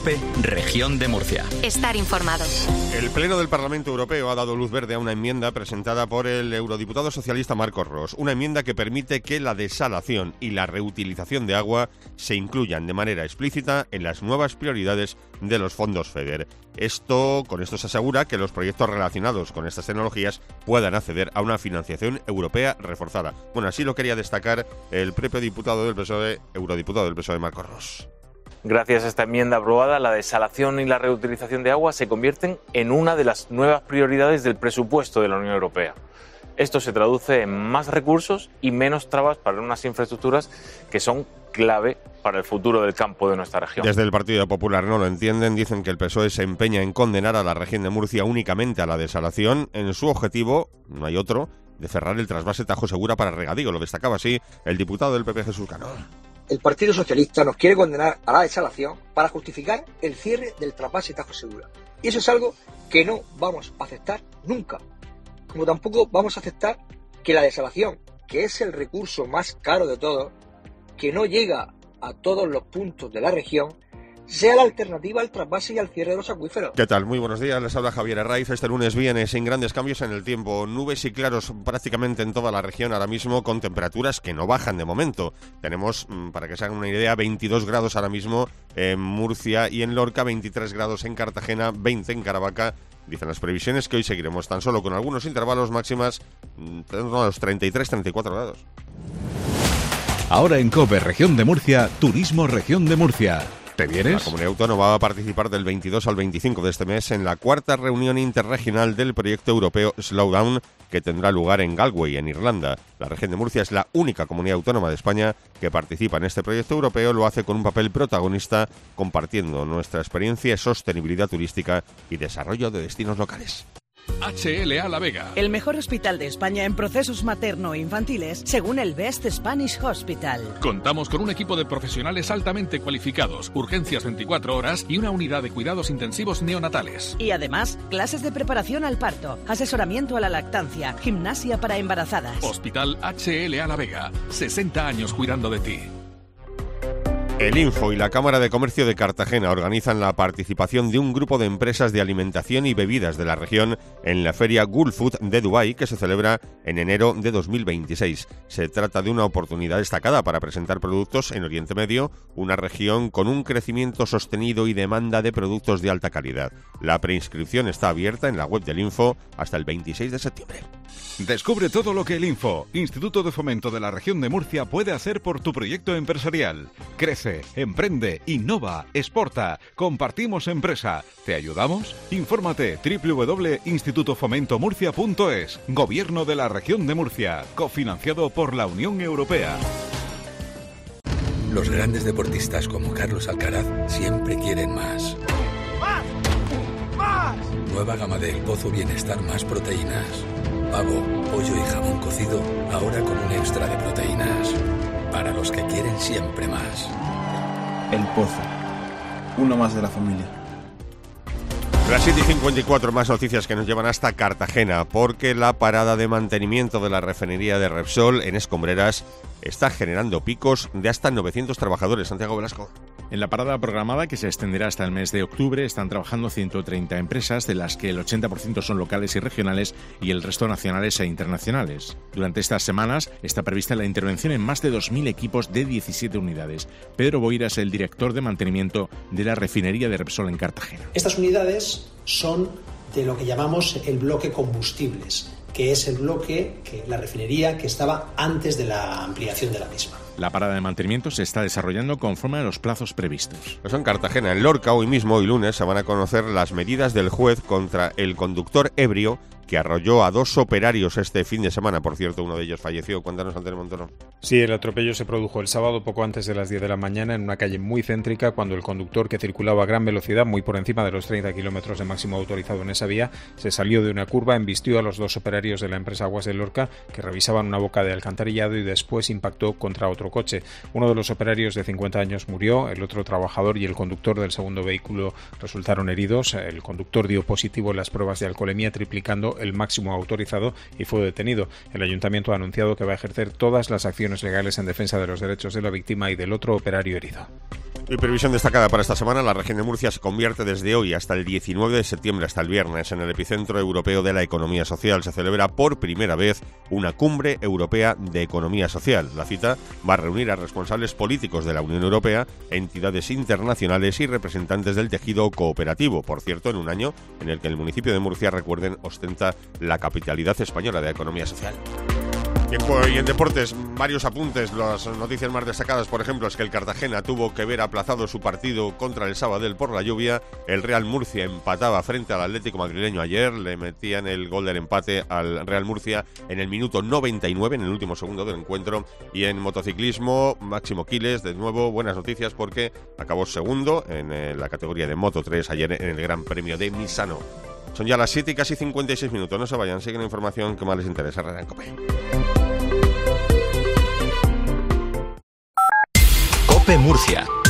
COPE, Región de Murcia. Estar informado. El Pleno del Parlamento Europeo ha dado luz verde a una enmienda presentada por el eurodiputado socialista Marcos Ros. Una enmienda que permite que la desalación y la reutilización de agua se incluyan de manera explícita en las nuevas prioridades de los fondos FEDER. Con esto se asegura que los proyectos relacionados con estas tecnologías puedan acceder a una financiación europea reforzada. Bueno, así lo quería destacar el propio diputado del PSOE, eurodiputado del PSOE, Marcos Ros. Gracias a esta enmienda aprobada, la desalación y la reutilización de agua se convierten en una de las nuevas prioridades del presupuesto de la Unión Europea. Esto se traduce en más recursos y menos trabas para unas infraestructuras que son clave para el futuro del campo de nuestra región. Desde el Partido Popular no lo entienden, dicen que el PSOE se empeña en condenar a la región de Murcia únicamente a la desalación. En su objetivo, no hay otro, de cerrar el trasvase Tajo Segura para regadío. Lo destacaba así el diputado del PP, Jesús Cano. El Partido Socialista nos quiere condenar a la desalación para justificar el cierre del trasvase Tajo Segura. Y eso es algo que no vamos a aceptar nunca. Como tampoco vamos a aceptar que la desalación, que es el recurso más caro de todos, que no llega a todos los puntos de la región, sea la alternativa al trasvase y al cierre de los acuíferos. ¿Qué tal? Muy buenos días, les habla Javier Herraiz. Este lunes viene sin grandes cambios en el tiempo. Nubes y claros prácticamente en toda la región ahora mismo, con temperaturas que no bajan de momento. Tenemos, para que se hagan una idea, 22 grados ahora mismo en Murcia y en Lorca, 23 grados en Cartagena, 20 en Caravaca. Dicen las previsiones que hoy seguiremos tan solo con algunos intervalos máximas a los 33-34 grados. Ahora en COPE Región de Murcia, Turismo Región de Murcia. ¿Te vienes? La Comunidad Autónoma va a participar del 22 al 25 de este mes en la cuarta reunión interregional del proyecto europeo Slowdown, que tendrá lugar en Galway, en Irlanda. La región de Murcia es la única comunidad autónoma de España que participa en este proyecto europeo. Lo hace con un papel protagonista, compartiendo nuestra experiencia, sostenibilidad turística y desarrollo de destinos locales. HLA La Vega. El mejor hospital de España en procesos materno-infantiles, según el Best Spanish Hospital. Contamos con un equipo de profesionales altamente cualificados, urgencias 24 horas y una unidad de cuidados intensivos neonatales. Y además, clases de preparación al parto, asesoramiento a la lactancia, gimnasia para embarazadas. Hospital HLA La Vega, 60 años cuidando de ti. El Info y la Cámara de Comercio de Cartagena organizan la participación de un grupo de empresas de alimentación y bebidas de la región en la feria Gulf Food de Dubái, que se celebra en enero de 2026. Se trata de una oportunidad destacada para presentar productos en Oriente Medio, una región con un crecimiento sostenido y demanda de productos de alta calidad. La preinscripción está abierta en la web del Info hasta el 26 de septiembre. Descubre todo lo que el Info, Instituto de Fomento de la Región de Murcia, puede hacer por tu proyecto empresarial. Crece, emprende, innova, exporta. Compartimos empresa. ¿Te ayudamos? Infórmate www.institutofomentomurcia.es. Gobierno de la Región de Murcia. Cofinanciado por la Unión Europea. Los grandes deportistas como Carlos Alcaraz siempre quieren más. ¡Más! ¡Más! Nueva gama de El Pozo Bienestar Más Proteínas. Pavo, pollo y jamón cocido, ahora con un extra de proteínas. Para los que quieren siempre más. El Pozo, uno más de la familia. Las 7:54, más noticias que nos llevan hasta Cartagena, porque la parada de mantenimiento de la refinería de Repsol en Escombreras está generando picos de hasta 900 trabajadores. Santiago Velasco. En la parada programada, que se extenderá hasta el mes de octubre, están trabajando 130 empresas, de las que el 80% son locales y regionales y el resto nacionales e internacionales. Durante estas semanas está prevista la intervención en más de 2.000 equipos de 17 unidades. Pedro Boira es el director de mantenimiento de la refinería de Repsol en Cartagena. Estas unidades son de lo que llamamos el bloque combustibles, que es el bloque, la refinería que estaba antes de la ampliación de la misma. La parada de mantenimiento se está desarrollando conforme a los plazos previstos. Pues en Cartagena, en Lorca, hoy mismo, hoy lunes, se van a conocer las medidas del juez contra el conductor ebrio que arrolló a 2 operarios este fin de semana. Por cierto, uno de ellos falleció. Cuéntanos, Antonio Montoro. Sí, el atropello se produjo el sábado poco antes de las 10 de la mañana en una calle muy céntrica, cuando el conductor, que circulaba a gran velocidad, muy por encima de los 30 kilómetros de máximo autorizado en esa vía, se salió de una curva, embistió a los 2 operarios de la empresa Aguas de Lorca, que revisaban una boca de alcantarillado, y después impactó contra otro coche. Uno de los operarios de 50 años murió, el otro trabajador y el conductor del segundo vehículo resultaron heridos. El conductor dio positivo en las pruebas de alcoholemia, triplicando el máximo autorizado, y fue detenido. El ayuntamiento ha anunciado que va a ejercer todas las acciones legales en defensa de los derechos de la víctima y del otro operario herido. Y previsión destacada para esta semana, la región de Murcia se convierte desde hoy hasta el 19 de septiembre, hasta el viernes, en el epicentro europeo de la economía social. Se celebra por primera vez una cumbre europea de economía social. La cita va a reunir a responsables políticos de la Unión Europea, entidades internacionales y representantes del tejido cooperativo. Por cierto, en un año en el que el municipio de Murcia, recuerden, ostenta la capitalidad española de economía social. Y en deportes, varios apuntes. Las noticias más destacadas, por ejemplo, es que el Cartagena tuvo que ver aplazado su partido contra el Sabadell por la lluvia. El Real Murcia empataba frente al Atlético madrileño ayer. Le metían el gol del empate al Real Murcia en el minuto 99, en el último segundo del encuentro. Y en motociclismo, Máximo Quiles, de nuevo, buenas noticias porque acabó segundo en la categoría de Moto 3 ayer en el Gran Premio de Misano. Son ya las 7 y casi 56 minutos. No se vayan, siguen la información que más les interesa. Radio COPE. COPE Murcia.